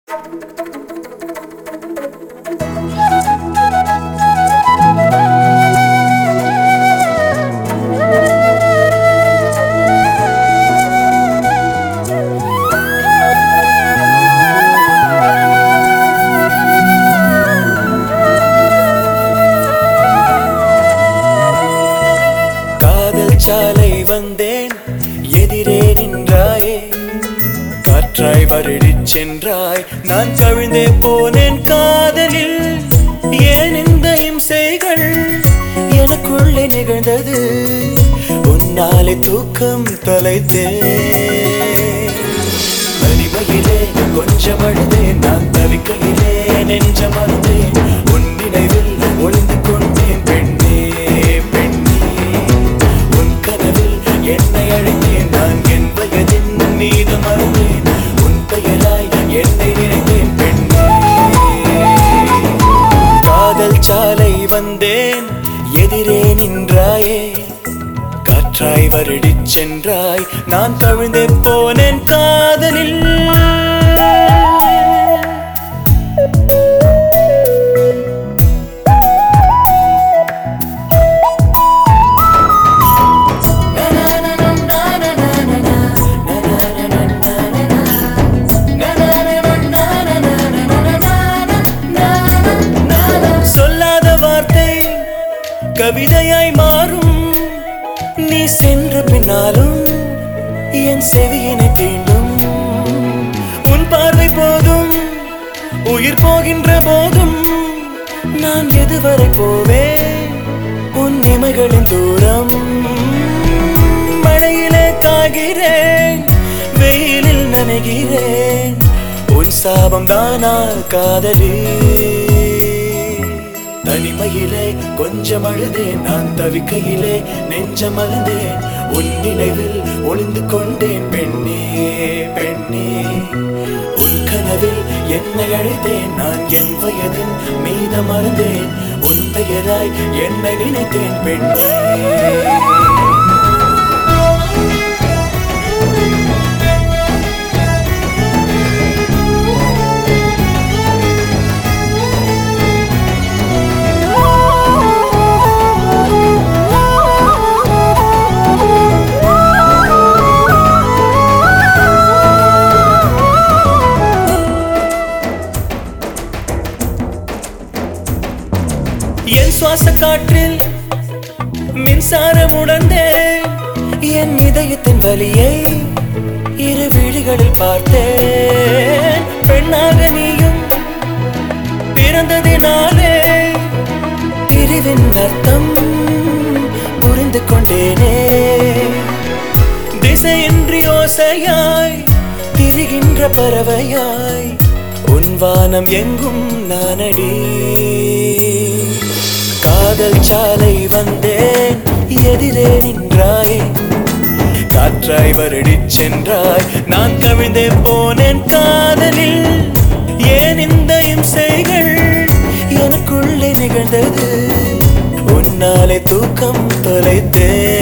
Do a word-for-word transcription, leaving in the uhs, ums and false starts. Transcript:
சாலை வந்தேன் எதிரே நின்றாயே காற்றாய் வருடிச் சென்றாய் நான் கவிழ்ந்தே போனேன் காதலில் ஏன் இந்த இம்சைகள் எனக்குள்ளே நிகழ்ந்தது உன்னாலே தூக்கம் தொலைத்தேன் தனிமையிலே கொஞ்சம் அழுதேன் நான் தவிக்கையிலே நெஞ்சம் அழுதேன் உன் நினைவில் ஒளிந்து கொண்டேன் பெண்ணே பெண்ணே உன் கனவில் என்னை அழைத்தேன் நான் என் வயதின் மீது மறந்தேன் உன் பெயராய் என்னை நினைத்தேன் பெண்ணே காதல் சாலை வந்தேன் எதிரே நின்றாயே காற்றாய் வருடிச் சென்றாய் நான் கவிழ்ந்தே போனேன் காதலில் சொல்லாத வார்த்தை கவிதையாய் மாறும் நீ சென்ற பின்னாலும் என் செவியினை தீண்டும் உன் பார்வை போதும் உயிர் போகின்ற போதும் நான் எதுவரை போவேன் உன் இமைகளின் தூரம் மழையிலே காய்கிறேன் வெயிலில் நனைகிறேன் உன் சாபம் தானா காதலி தனிமையிலே கொஞ்சம் அழுதேன் நான் தவிக்கையிலே நெஞ்சம் அழுந்தேன் உன் நினைவில் ஒளிந்து கொண்டேன் பெண்ணே பெண்ணே உன் கனவில் என்னை அழைத்தேன் நான் என் வயதின் மீது மறந்தேன் உன் பெயராய் என்னை நினைத்தேன் பெண்ணே என் சுவாச காற்றில் மின்சாரம் உணர்ந்தேன் என் இதயத்தின் வலியை இரு விழிகளில் பார்த்தேன் பெண்ணாக நீயும் பிறந்ததினாலே பிரிவின் அர்த்தம் புரிந்து கொண்டேனே திசையின்றி ஓசையாய் திரிகின்ற பறவையாய் உன் வானம் எங்கும் நானடி காதல் சாலை வந்தேன் எதிரே நின்றாயே காற்றாய் வருடிச் சென்றாய் நான் கவிழ்ந்தே போனேன் காதலில் ஏன் இந்த இம்சைகள் எனக்குள்ளே நிகழ்ந்தது உன்னாலே தூக்கம் தொலைத்தேன்